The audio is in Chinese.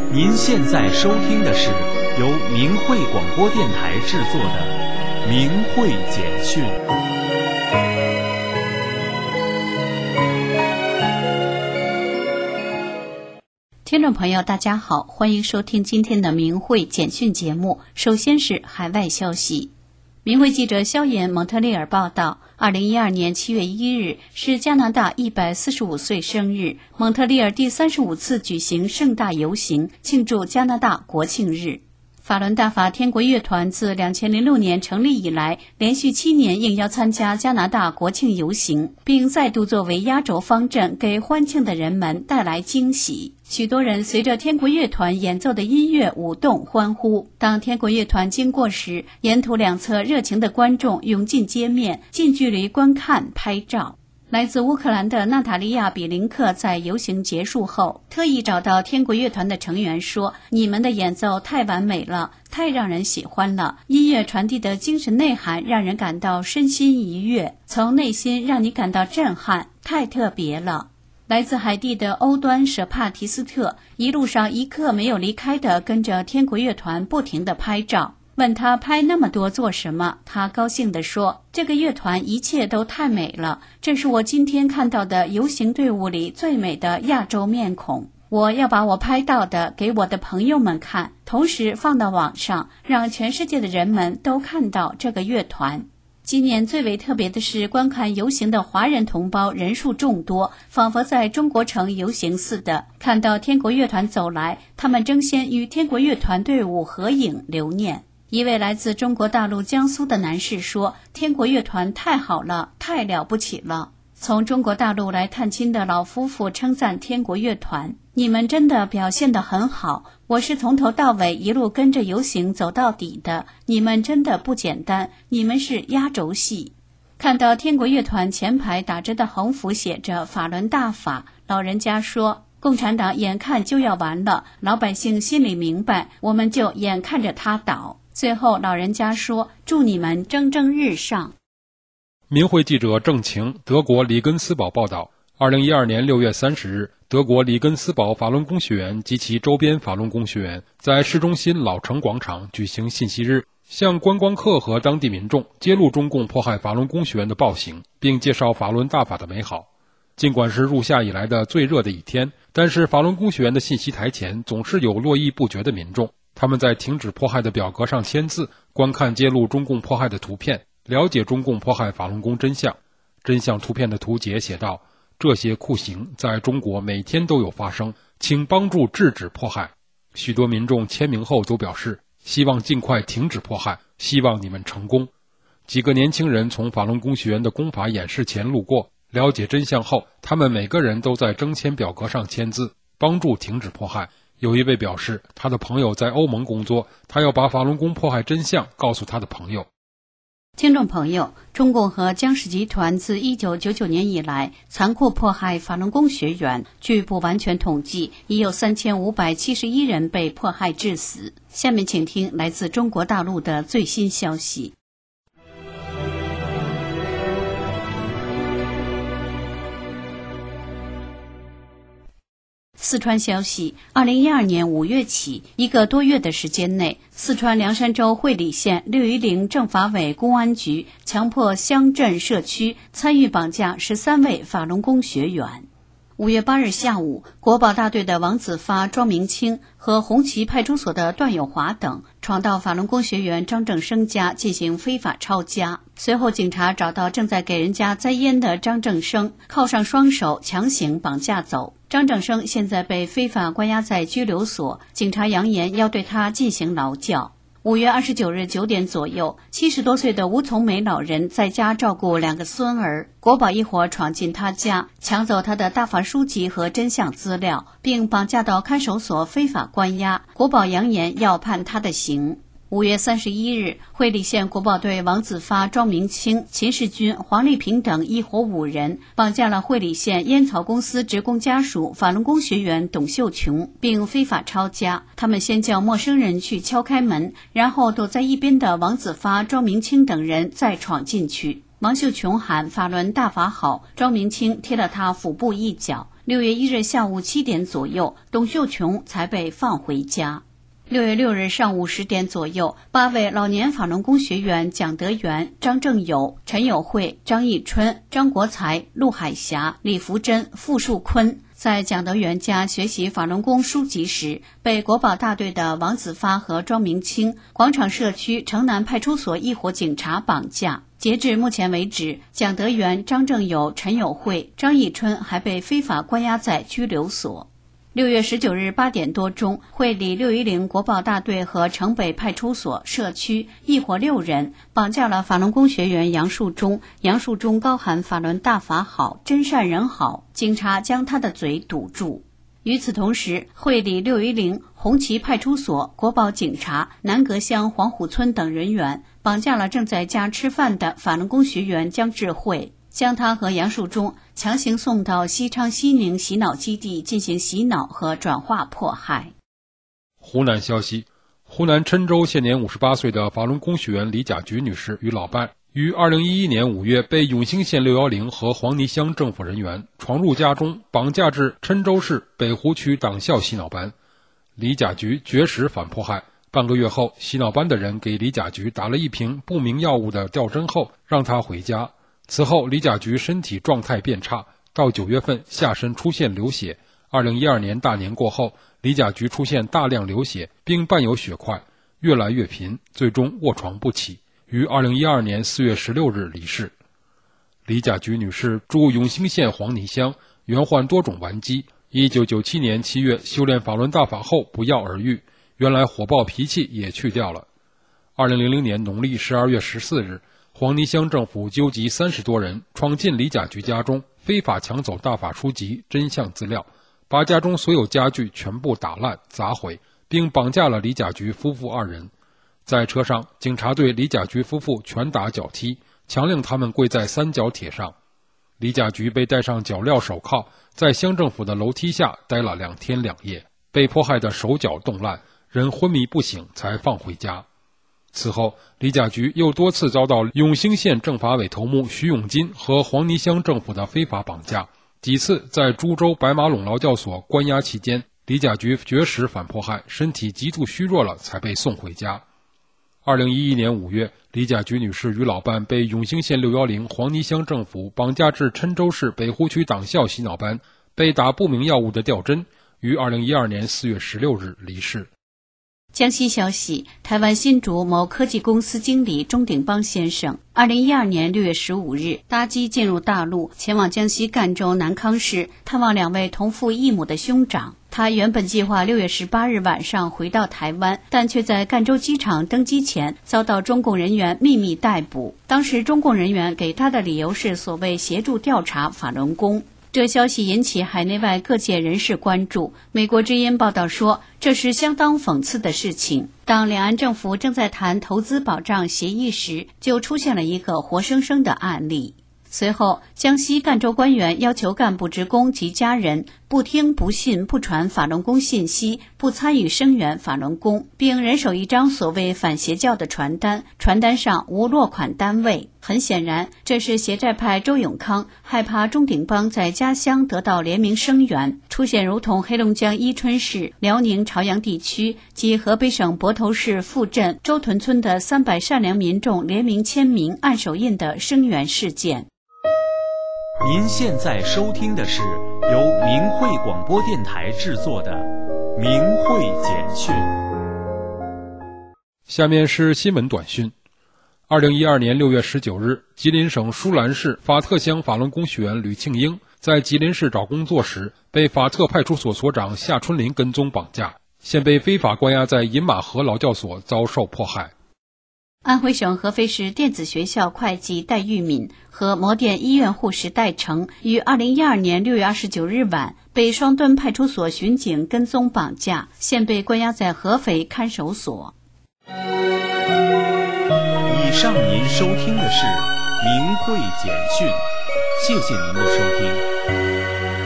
您现在收听的是由明慧广播电台制作的《明慧简讯》。 听众朋友大家好，欢迎收听今天的明慧简讯节目。首先是海外消息。明慧记者肖岩蒙特利尔报道，2012年7月1日是加拿大145岁生日，蒙特利尔第35次举行盛大游行，庆祝加拿大国庆日。法伦大法天国乐团自2006年成立以来，连续7年应邀参加加拿大国庆游行，并再度作为压轴方阵，给欢庆的人们带来惊喜。许多人随着天国乐团演奏的音乐舞动欢呼。当天国乐团经过时，沿途两侧热情的观众涌进街面，近距离观看拍照。来自乌克兰的娜塔莉亚·比林克在游行结束后特意找到天国乐团的成员说，你们的演奏太完美了，太让人喜欢了，音乐传递的精神内涵让人感到身心愉悦，从内心让你感到震撼，太特别了。来自海地的欧端·舍帕提斯特一路上一刻没有离开地跟着天国乐团不停地拍照。问他拍那么多做什么，他高兴地说，这个乐团一切都太美了，这是我今天看到的游行队伍里最美的亚洲面孔。我要把我拍到的给我的朋友们看，同时放到网上，让全世界的人们都看到这个乐团。今年最为特别的是，观看游行的华人同胞人数众多，仿佛在中国城游行似的。看到天国乐团走来，他们争先与天国乐团队伍合影留念。一位来自中国大陆江苏的男士说，天国乐团太好了，太了不起了。从中国大陆来探亲的老夫妇称赞天国乐团，你们真的表现得很好，我是从头到尾一路跟着游行走到底的，你们真的不简单，你们是压轴戏。看到天国乐团前排打着的横幅写着法轮大法，老人家说，共产党眼看就要完了，老百姓心里明白，我们就眼看着他倒。最后老人家说，祝你们蒸蒸日上。 明慧记者郑晴，德国里根斯堡报道，2012年6月30日，德国里根斯堡法轮功学员及其周边法轮功学员在市中心老城广场举行信息日，向观光客和当地民众揭露中共迫害法轮功学员的暴行，并介绍法轮大法的美好。尽管是入夏以来的最热的一天，但是法轮功学员的信息台前总是有络绎不绝的民众，他们在停止迫害的表格上签字，观看揭露中共迫害的图片，了解中共迫害法轮功真相。真相图片的图解写道，这些酷刑在中国每天都有发生，请帮助制止迫害。许多民众签名后都表示，希望尽快停止迫害，希望你们成功。几个年轻人从法轮功学员的功法演示前路过，了解真相后，他们每个人都在征签表格上签字，帮助停止迫害。有一位表示，他的朋友在欧盟工作，他要把法轮功迫害真相告诉他的朋友。 听众朋友，中共和江氏集团自1999年以来残酷迫害法轮功学员，据不完全统计，已有3571人被迫害致死。下面请听来自中国大陆的最新消息。四川消息，2012年5月起1个多月的时间内，四川凉山州会理县610政法委公安局强迫乡镇社区参与绑架13位法轮功学员。5月8日下午，国保大队的王子发、庄明清和红旗派出所的段友华等闯到法轮功学员张正生家进行非法抄家。随后警察找到正在给人家栽烟的张正生，铐上双手强行绑架走。张正生现在被非法关押在拘留所，警察扬言要对他进行劳教。5月29日9点左右，70多岁的吴从梅老人在家照顾2个孙儿，国保一伙闯进他家，抢走他的大法书籍和真相资料，并绑架到看守所非法关押。国保扬言要判他的刑。5月31日，会理县国保队王子发、庄明清、秦世军、黄丽萍等一伙5人绑架了会理县烟草公司职工家属法轮功学员董秀琼，并非法抄家。他们先叫陌生人去敲开门，然后躲在一边的王子发、庄明清等人再闯进去。王秀琼喊法轮大法好，庄明清踢了他腹部一脚。 6月1日下午7点左右，董秀琼才被放回家。6月6日上午10点左右，8位老年法轮功学员蒋德元、张正友、陈友慧、张义春、张国才、陆海霞、李福珍、傅树坤在蒋德元家学习法轮功书籍时，被国保大队的王子发和庄明清广场社区城南派出所一伙警察绑架。截至目前为止，蒋德元、张正友、陈友慧、张义春还被非法关押在拘留所。6月19日8点多钟，会理610国保大队和城北派出所社区一伙6人绑架了法轮功学员杨树忠。杨树忠高喊法轮大法好，真善人好，警察将他的嘴堵住。与此同时，会理610红旗派出所、国保警察、南阁乡黄虎村等人员绑架了正在家吃饭的法轮功学员姜智慧，将他和杨树忠强行送到西昌西宁洗脑基地进行洗脑和转化迫害。 湖南消息，湖南郴州现年58岁的法轮功学员李甲菊女士与老伴于2011年5月被永兴县610和黄泥乡政府人员闯入家中，绑架至郴州市北湖区党校洗脑班。李甲菊绝食反迫害，半个月后，洗脑班的人给李甲菊打了一瓶不明药物的吊针后，让她回家。此后，李甲菊身体状态变差，到9月份下身出现流血。2012年大年过后，李甲菊出现大量流血，并伴有血块，越来越贫，最终卧床不起，于2012年4月16日离世。李甲菊女士住永兴县黄泥乡，原患多种顽疾。1997年7月修炼法轮大法后不药而愈，原来火爆脾气也去掉了。2000年农历12月14日，黄泥乡政府纠集30多人闯进李甲菊家中，非法抢走大法书籍、真相资料，把家中所有家具全部打烂砸毁，并绑架了李甲菊夫妇2人。在车上，警察对李甲菊夫妇拳打脚踢，强令他们跪在3角铁上。李甲菊被戴上脚镣手铐，在乡政府的楼梯下待了2天2夜，被迫害的手脚冻烂，人昏迷不醒才放回家。此后，李甲菊又多次遭到永兴县政法委头目徐永金和黄泥乡政府的非法绑架，几次在株洲白马垄劳教所关押期间，李甲菊绝食反迫害，身体极度虚弱了才被送回家。2011年5月，李甲菊女士与老伴被永兴县610黄泥乡政府绑架至郴州市北湖区党校洗脑班，被打不明药物的吊针，于2012年4月16日离世。 江西消息，台湾新竹某科技公司经理钟鼎邦先生2012年6月15日搭机进入大陆，前往江西赣州南康市探望2位同父异母的兄长。他原本计划6月18日晚上回到台湾，但却在赣州机场登机前遭到中共人员秘密逮捕。当时中共人员给他的理由是所谓协助调查法轮功。这消息引起海内外各界人士关注。美国之音报道说，这是相当讽刺的事情。当两岸政府正在谈投资保障协议时，就出现了一个活生生的案例。随后，江西赣州官员要求干部职工及家人不听不信不传法轮功信息，不参与声援法轮功，并人手一张所谓反邪教的传单，传单上无落款单位。很显然，这是邪债派周永康害怕钟鼎邦在家乡得到联名声援，出现如同黑龙江伊春市、辽宁朝阳地区及河北省泊头市富镇周屯村的300善良民众联名签名按手印的声援事件。 您现在收听的是由明慧广播电台制作的《明慧简讯》。 下面是新闻短讯。2012年6月19日，吉林省舒兰市法特乡法轮功学员吕庆英在吉林市找工作时，被法特派出所所长夏春林跟踪绑架，现被非法关押在饮马河劳教所遭受迫害。 安徽省合肥市电子学校会计戴玉敏和模电医院护士戴成于2012年6月29日晚被双墩派出所巡警跟踪绑架，现被关押在合肥看守所。 以上您收听的是明慧简讯，谢谢您的收听。